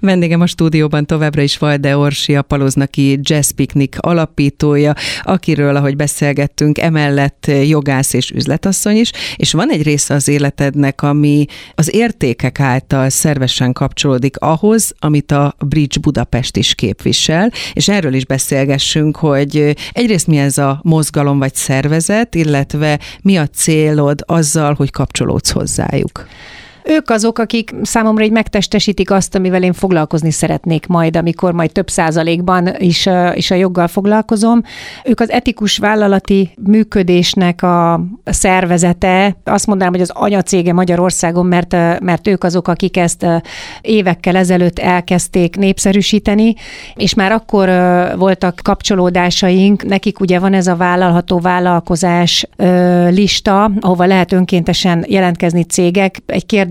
Vendégem a stúdióban továbbra is Walde Orsi, a Paloznaki Jazz Picnic alapítója, akiről, ahogy beszélgettünk, emellett jogász és üzletasszony is, és van egy része az életednek, ami az értékek által szervesen kapcsolódik ahhoz, amit a Bridge Budapest is képvisel, és erről is beszélgessünk, hogy egyrészt mi ez a mozgalom vagy szervezet, illetve mi a célod azzal, hogy kapcsolódsz hozzájuk. Ők azok, akik számomra így megtestesítik azt, amivel én foglalkozni szeretnék majd, amikor majd több százalékban is a joggal foglalkozom. Ők az etikus vállalati működésnek a szervezete. Azt mondanám, hogy az anyacége Magyarországon, mert ők azok, akik ezt évekkel ezelőtt elkezdték népszerűsíteni, és már akkor voltak kapcsolódásaink. Nekik ugye van ez a vállalható vállalkozás lista, ahova lehet önkéntesen jelentkezni cégek. Egy kérdőív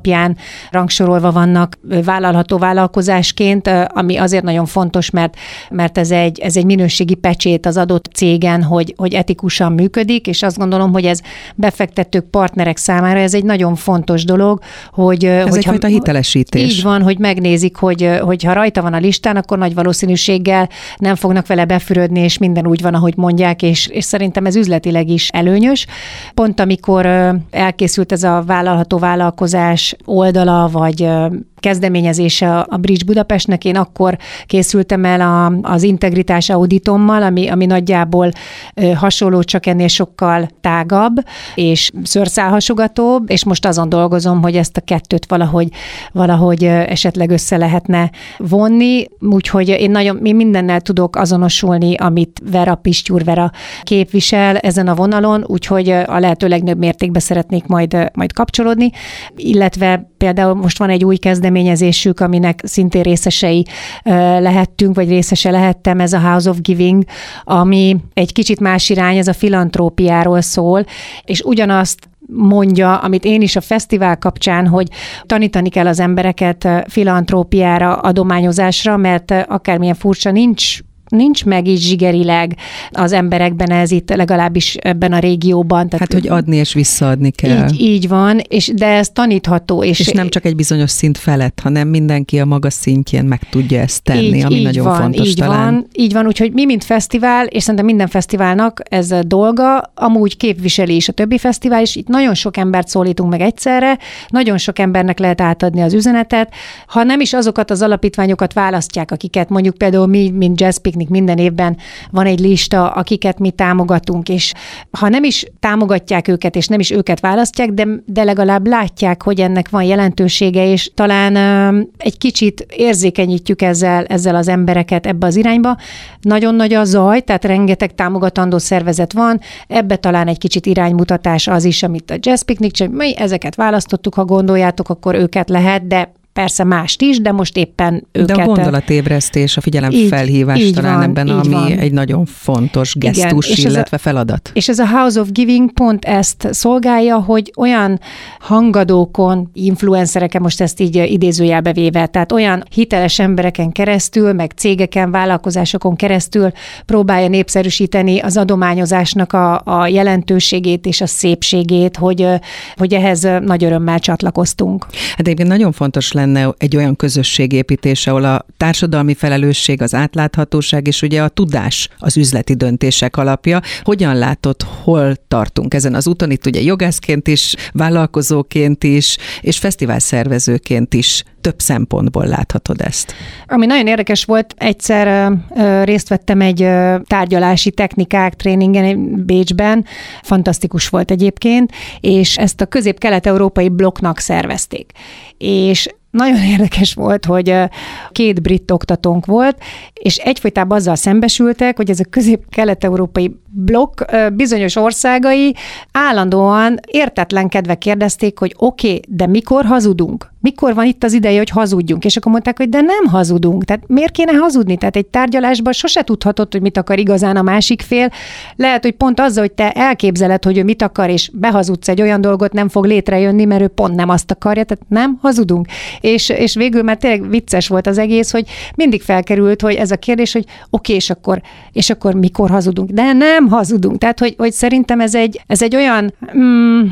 alapján rangsorolva vannak vállalkozásként, ami azért nagyon fontos, mert ez egy minőségi pecsét az adott cégen, hogy etikusan működik, és azt gondolom, hogy ez befektetők, partnerek számára ez egy nagyon fontos dolog, hogy... Ez egyfajta hitelesítés. Így van, hogy megnézik, hogy ha rajta van a listán, akkor nagy valószínűséggel nem fognak vele befürödni, és minden úgy van, ahogy mondják, és szerintem ez üzletileg is előnyös. Pont amikor elkészült ez a vállalható vállalkozás oldala, vagy kezdeményezése a Bridge Budapestnek, én akkor készültem el az integritás auditommal, ami nagyjából hasonló, csak ennél sokkal tágabb, és szőrszálhasogatóbb, és most azon dolgozom, hogy ezt a kettőt valahogy esetleg össze lehetne vonni, úgyhogy én mindennel tudok azonosulni, amit Pistyúr Vera képvisel ezen a vonalon, úgyhogy a lehető legnagyobb mértékben szeretnék majd kapcsolódni, illetve például most van egy új kezdeményezésük, aminek szintén részesei lehettünk, vagy részese lehettem, ez a House of Giving, ami egy kicsit más irány, ez a filantrópiáról szól, és ugyanazt mondja, amit én is a fesztivál kapcsán, hogy tanítani kell az embereket filantrópiára, adományozásra, mert akármilyen furcsa, nincs meg így zsigerileg az emberekben, ez itt legalábbis ebben a régióban. Tehát, hogy adni és visszaadni kell. Így van, de ez tanítható. És nem csak egy bizonyos szint felett, hanem mindenki a maga szintjén meg tudja ezt tenni, ami nagyon fontos talán. Így van, úgyhogy mi, mint fesztivál, és szerintem minden fesztiválnak ez a dolga, amúgy képviseli is a többi fesztivál, és itt nagyon sok embert szólítunk meg egyszerre, nagyon sok embernek lehet átadni az üzenetet. Ha nem is azokat az alapítványokat választják, akiket mondjuk például mi, mint Jazz Picnic, minden évben van egy lista, akiket mi támogatunk, és ha nem is támogatják őket, és nem is őket választják, de legalább látják, hogy ennek van jelentősége, és talán egy kicsit érzékenyítjük ezzel az embereket ebbe az irányba. Nagyon nagy a zaj, tehát rengeteg támogatandó szervezet van, ebbe talán egy kicsit iránymutatás az is, amit a Jazz Picnic, csak mi ezeket választottuk, ha gondoljátok, akkor őket lehet, de persze mást is, de most éppen őket... De a gondolatébresztés, a figyelemfelhívás talán van, ebben, ami van. Egy nagyon fontos gesztus, igen, illetve feladat. És ez a House of Giving pont ezt szolgálja, hogy olyan hangadókon, influencereken, most ezt így idézőjelbe véve, tehát olyan hiteles embereken keresztül, meg cégeken, vállalkozásokon keresztül próbálja népszerűsíteni az adományozásnak a jelentőségét és a szépségét, hogy ehhez nagy örömmel csatlakoztunk. Hát egyébként nagyon fontos lenne egy olyan közösségépítés, ahol a társadalmi felelősség, az átláthatóság és ugye a tudás az üzleti döntések alapja. Hogyan látod, hol tartunk ezen az úton? Itt ugye jogászként is, vállalkozóként is, és fesztiválszervezőként is több szempontból láthatod ezt. Ami nagyon érdekes volt, egyszer részt vettem egy tárgyalási technikák tréningen Bécsben, fantasztikus volt egyébként, és ezt a közép-kelet-európai blokknak szervezték. És nagyon érdekes volt, hogy 2 brit oktatónk volt, és egyfolytában azzal szembesültek, hogy ez a közép-kelet-európai blokk bizonyos országai állandóan értetlenkedve kérdezték, hogy oké, de mikor hazudunk? Mikor van itt az ideje, hogy hazudjunk? És akkor mondták, hogy de nem hazudunk. Tehát miért kéne hazudni? Tehát egy tárgyalásban sose tudhatod, hogy mit akar igazán a másik fél. Lehet, hogy pont azzal, hogy te elképzeled, hogy ő mit akar, és behazudsz egy olyan dolgot, nem fog létrejönni, mert ő pont nem azt akarja, tehát nem hazudunk. És végül már tényleg vicces volt az egész, hogy mindig felkerült, hogy ez a kérdés, hogy oké, és akkor mikor hazudunk? De nem hazudunk. Tehát, hogy szerintem ez egy olyan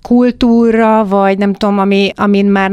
kultúra, vagy nem tudom, amiben már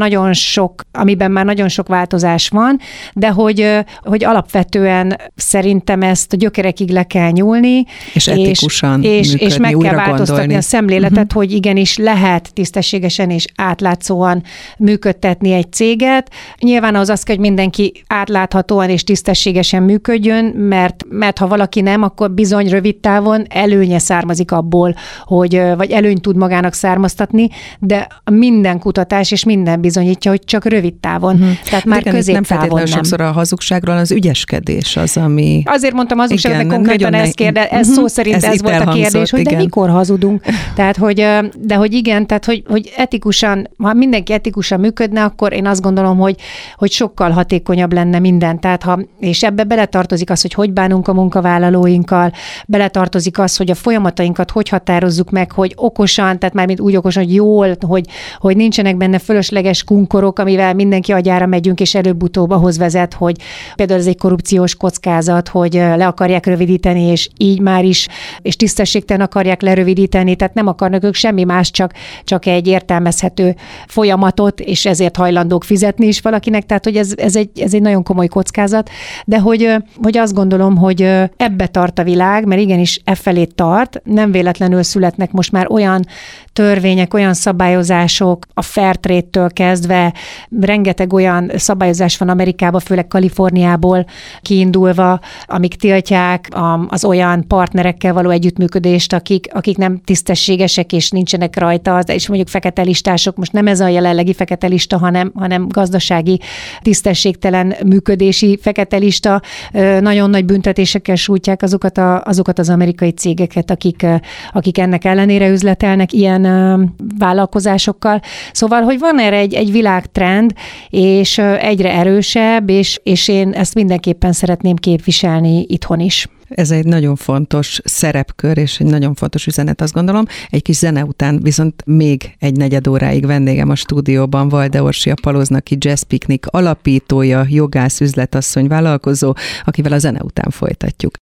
nagyon sok változás van, de hogy alapvetően szerintem ezt a gyökerekig le kell nyúlni, és etikusan működni, és meg kell változtatni gondolni a szemléletet, hogy igenis lehet tisztességesen és átlátszóan működtetni egy céget. Nyilván az kell, hogy mindenki átláthatóan és tisztességesen működjön, mert ha valaki nem, akkor bizony rövid távon előnye származik abból, vagy előnyt tud magának származtatni, de minden kutatás és minden bizonyítja, hogy csak rövid távon. Tehát már középtávon nem. Sokszor a hazugságról az ügyeskedés az, ami... Azért mondtam hazugság, mert konkrétan ez szó szerint ez volt a kérdés, hogy de mikor hazudunk. Tehát, hogy igen, tehát, hogy etikusan, ha mindenki etikusan működne, akkor én azt gondolom, hogy sokkal hatékonyabb lenne minden. Tehát és ebbe beletartozik az, hogy bánunk a munkavállalóinkkal, beletartozik az, hogy a folyamatainkat hogy határozzuk meg, hogy okosan, tehát már úgy okosan, hogy jól, hogy nincsenek benne fölösleges kunkorok, amivel mindenki agyára megyünk, és előbb-utóbb ahhoz vezet, hogy például ez egy korrupciós kockázat, hogy le akarják rövidíteni, és így már is, és tisztességtelen akarják lerövidíteni, tehát nem akarnak ők semmi más, csak egy értelmezhető folyamatot, és ezért hajlandók fizetni is valakinek, tehát hogy ez egy nagyon komoly kockázat, de hogy azt gondolom, hogy ebbe tart a világ, mert igenis felé tart, nem véletlenül születnek most már olyan törvények, olyan szabályozások, a fair trade-től kezdve, rengeteg olyan szabályozás van Amerikában, főleg Kaliforniából kiindulva, amik tiltják az olyan partnerekkel való együttműködést, akik nem tisztességesek és nincsenek rajta, és mondjuk fekete listások, most nem ez a jelenlegi fekete lista, hanem gazdasági tisztességtelen működési fekete lista, nagyon nagy büntetésekkel sújtják azokat az amerikai cégeket, akik ennek ellenére üzletelnek ilyen vállalkozásokkal. Szóval, hogy van erre egy világtrend, és egyre erősebb, és én ezt mindenképpen szeretném képviselni itthon is. Ez egy nagyon fontos szerepkör, és egy nagyon fontos üzenet, azt gondolom. Egy kis zene után viszont még egy negyed óráig vendégem a stúdióban Vajde Orsi, a Paloznaki Jazz Picnic alapítója, jogász, üzletasszony, vállalkozó, akivel a zene után folytatjuk.